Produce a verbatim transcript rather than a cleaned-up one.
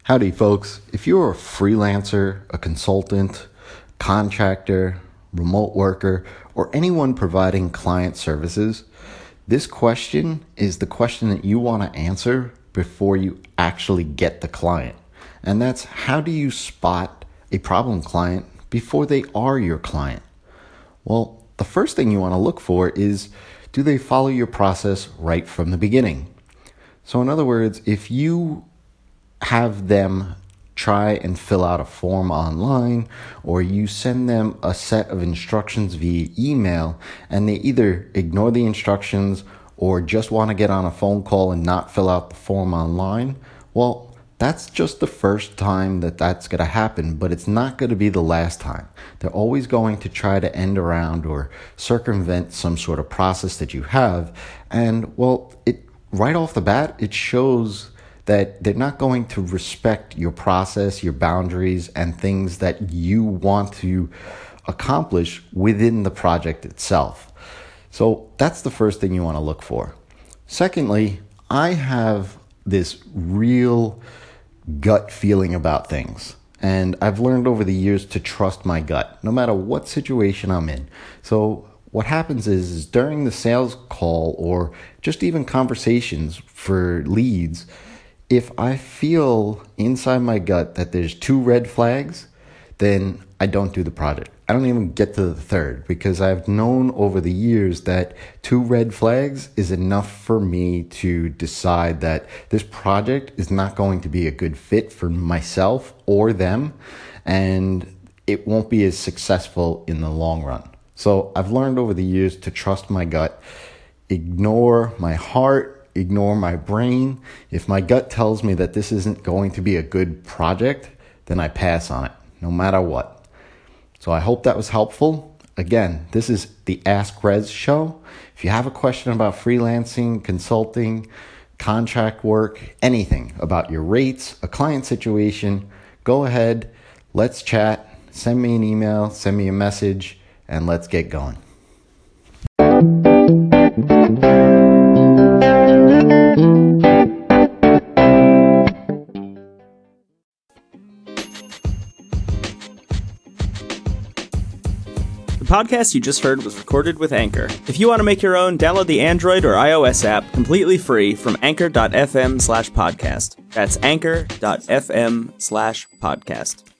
Howdy, folks. If you're a freelancer, a consultant, contractor, remote worker, or anyone providing client services, this question is the question that you want to answer before you actually get the client. And that's, how do you spot a problem client before they are your client? Well, the first thing you want to look for is, do they follow your process right from the beginning? So in other words, if you have them try and fill out a form online, or you send them a set of instructions via email and they either ignore the instructions or just want to get on a phone call and not fill out the form online, well, that's just the first time that that's going to happen, but it's not going to be the last time. They're always going to try to end around or circumvent some sort of process that you have. And well, it right off the bat, it shows that they're not going to respect your process, your boundaries, and things that you want to accomplish within the project itself. So that's the first thing you want to look for. Secondly, I have this real gut feeling about things. And I've learned over the years to trust my gut, no matter what situation I'm in. So what happens is, is during the sales call or just even conversations for leads, if I feel inside my gut that there's two red flags, then I don't do the project. I don't even get to the third, because I've known over the years that two red flags is enough for me to decide that this project is not going to be a good fit for myself or them, and it won't be as successful in the long run. So I've learned over the years to trust my gut, ignore my heart, ignore my brain. If my gut tells me that this isn't going to be a good project, then I pass on it, no matter what. So I hope that was helpful. Again, this is the Ask Rez show. If you have a question about freelancing, consulting, contract work, anything about your rates, a client situation, go ahead, let's chat, send me an email, send me a message, and let's get going. The podcast you just heard was recorded with Anchor. If you want to make your own, download the Android or iOS app completely free from anchor.fm slash podcast. That's anchor.fm slash podcast.